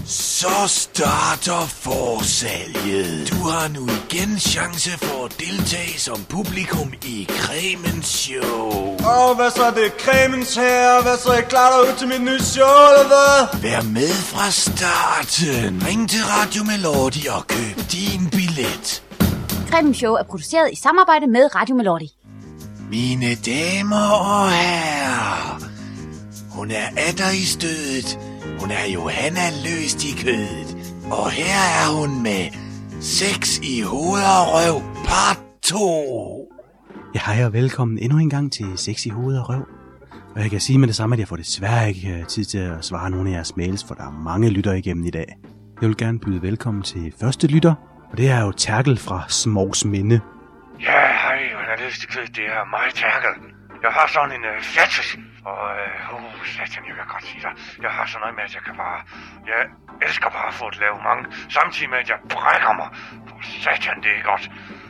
Så starter forsalget. Du har nu igen chance for at deltage som publikum i Cremens show. Hvad så er det Cremens her? Hvad så er I klar derude til mit nye show, eller hvad? Vær med fra starten. Ring til Radio Melodi og køb din billet. Cremens show er produceret i samarbejde med Radio Melodi. Mine damer og herrer, hun er atter i stødet. Hun er Johanna løst i kødet. Og her er hun med Sex i hoved og røv part 2. Ja, hej og velkommen endnu en gang til Sex i hoved og røv. Og jeg kan sige med det samme, at jeg får desværre ikke tid til at svare nogle af jeres mails, for der er mange lyttere igennem i dag. Jeg vil gerne byde velkommen til første lytter, og det er jo Terkel fra Smovsminde. Ja, hej, Johanna løst i kødet. Det er mig, Terkel. Jeg har sådan en fjatus, og satan, jeg kan godt sige dig. Jeg har sådan noget med, at jeg elsker bare at få et lave mange, samtidig med, at jeg brækker mig. For satan, det er godt.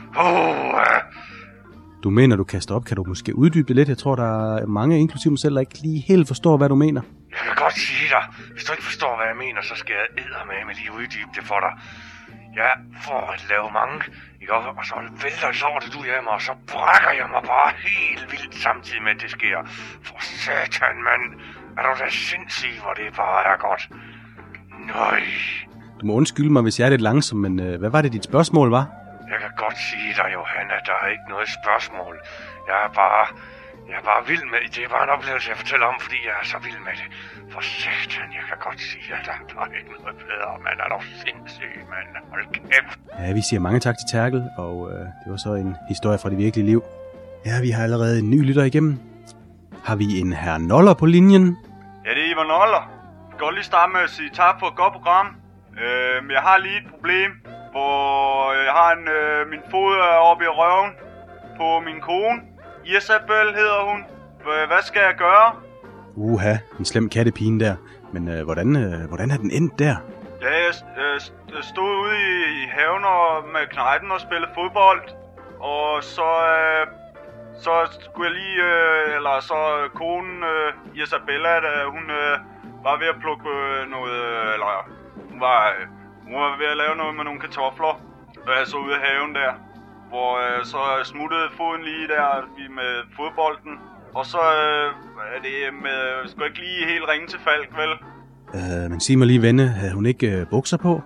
Du mener, du kaster op. Kan du måske uddybe det lidt? Jeg tror, der er mange, inklusive mig selv, der ikke lige helt forstår, hvad du mener. Jeg kan godt sige dig. Hvis du ikke forstår, hvad jeg mener, så skal jeg eddermame lige uddybe det for dig. Jeg får et lave mange, ikke? Og så vælter det over det du hjemme, og så brækker jeg mig bare helt vildt samtidig med, at det sker. For satan, mand. Er du da sindssyg, hvor det bare er godt? Nøj. Du må undskylde mig, hvis jeg er lidt langsom, men hvad var det, dit spørgsmål var? Jeg kan godt sige dig, Johanna, der er ikke noget spørgsmål. Jeg er bare vild med det. Det er bare en oplevelse, jeg fortæller om, fordi jeg er så vild med det. For satan, jeg kan godt sige, at der er bare ikke noget bedre, mand. Er du sindssyg, mand? Hold kæft. Ja, vi siger mange tak til Terkel, og det var så en historie fra det virkelige liv. Ja, vi har allerede en ny lytter igennem. Har vi en herr Noller på linjen? Ja, det er Ivan Noller. Jeg kan godt lige starte med at sige tak for et godt program. Jeg har lige et problem, hvor jeg har min fod er oppe i røven på min kone. Isabel hedder hun. Hvad skal jeg gøre? En slem kattepine der. Men hvordan er den endt der? Ja, jeg stod ude i haven med knejten og spillede fodbold. Og så skulle jeg lige, så konen Isabella, hun var ved at plukke noget, hun var ved at lave noget med nogle kartofler. Og jeg så ude i haven der, hvor så smuttede foden lige der med fodbolden. Og så er det med, skulle ikke lige helt ringe til Falk, vel? Men sig mig lige, venne, havde hun ikke bukser på?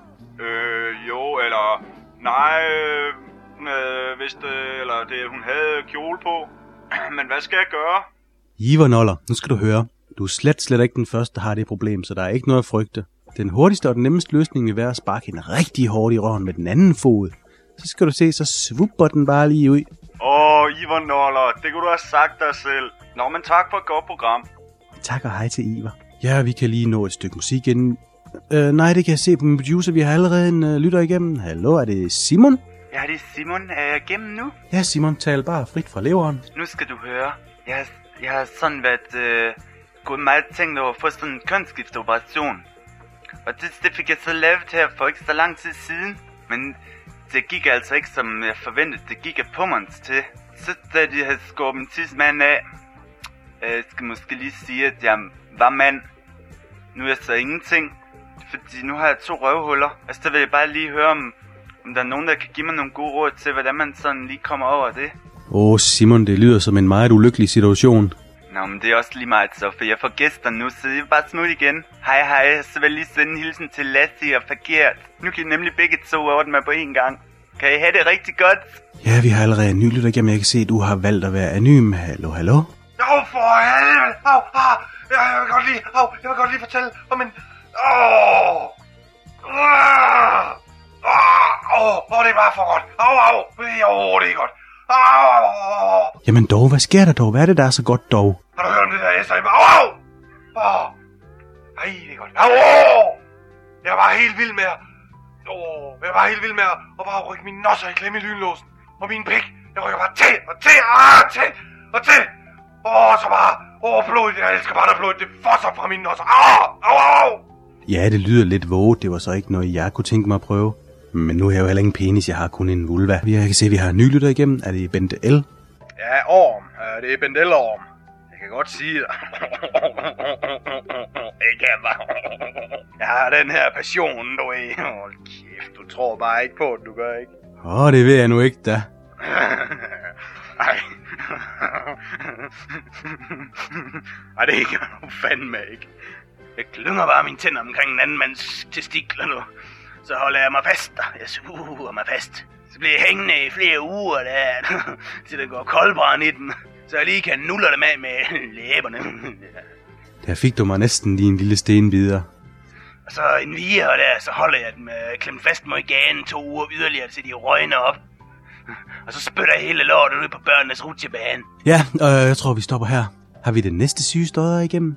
Hun havde kjole på. Men hvad skal jeg gøre? Ivar Noller, nu skal du høre. Du er slet ikke den første, der har det problem, så der er ikke noget at frygte. Den hurtigste og den nemmeste løsning vil være at sparke en rigtig hårdt i røven med den anden fod. Så skal du se, så svupper den bare lige ud. Ivar Noller, det kunne du have sagt dig selv. Nå, men tak for et godt program. Tak og hej til Ivar. Ja, vi kan lige nå et stykke musik inden. Nej, det kan jeg se på min producer. Vi har allerede en lytter igennem. Hallo, er det Simon? Ja, det er Simon. Er jeg igennem nu? Ja, Simon, tal bare frit fra leveren. Nu skal du høre. Jeg har sådan været gået meget tænkt over at få sådan en kønsskifteoperation. Og det fik jeg så lavet her for ikke så lang tid siden. Men det gik altså ikke, som jeg forventede. Det gik af pummerens til. Så da de havde skåret min tidsmand af, jeg skal måske lige sige, at jeg var mand. Nu er jeg så ingenting. Fordi nu har jeg 2 røvhuller. Og så vil jeg bare lige høre, om der er nogen, der kan give mig nogle gode råd til, hvordan man sådan lige kommer over det. Simon, det lyder som en meget ulykkelig situation. Nå, men det er også lige meget så, for jeg får gæster nu, så det er bare smut igen. Hej, så vil jeg lige sende en hilsen til Lassie og Forkert. Nu kan I nemlig begge 2 ordne mig på én gang. Kan I have det rigtig godt? Ja, vi har allerede en ny lytter igennem. Jeg kan se, at du har valgt at være anonym. Hallo? For helvede! Jeg vil godt lige fortælle om en... det er bare for godt. Det er godt. Jamen dog, hvad sker der dog? Hvad er det, der er så godt dog? Har du hørt om det der Esther? Ej, det er godt. Jeg var helt vild med at bare rykke mine nosser i klemme i lynlåsen. Og min pik, jeg rykker bare til. Så bare, blodet, jeg elsker bare, der blodet, det fosser fra mine nosser. Ja, det lyder lidt våget. Det var så ikke noget, jeg kunne tænke mig at prøve. Men nu har jeg jo heller ingen penis, jeg har kun en vulva. Jeg kan se, at vi har en ny lytter igennem. Er det Bente L? Ja, Orm. Det er Bente L. Orm. Jeg kan godt sige det. Jeg har den her passion, du ved. Hold kæft, du tror bare ikke på det, du gør, ikke? Det ved jeg nu ikke, da. Ej. Ej, det gør du fandme ikke. Jeg klynger bare mine tænder omkring en anden mands testikler nu. Så holder jeg mig fast der. Jeg suger mig fast. Så bliver jeg hængende i flere uger der, til det går koldbrand i den. Så jeg lige kan nulle dem af med læberne. Der fik du mig næsten lige en lille stenbider. Og så en viger der, så holder jeg dem klemt fast mod ganen 2 uger yderligere, til de røgner op. Og så spytter jeg hele lortet ud på børnenes rutsjebane. Ja, jeg tror vi stopper her. Har vi den næste syge støder igennem?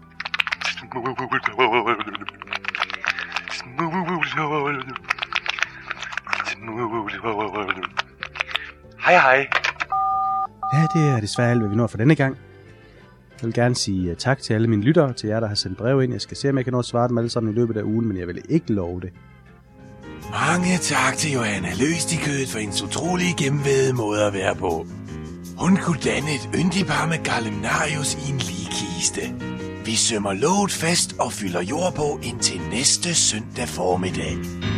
Hej. Ja, det er desværre alt, hvad vi når for denne gang. Jeg vil gerne sige tak til alle mine lyttere, til jer, der har sendt brev ind. Jeg skal se, om jeg kan nå at svare dem alle sammen i løbet af ugen, men jeg vil ikke love det. Mange tak til Johanna Løstigkød for hendes utrolige gennemvædede måde at være på. Hun kunne danne et yndigt par med Gallimnarius i en ligkiste. Vi sømmer låget fast og fylder jord på indtil næste søndag formiddag.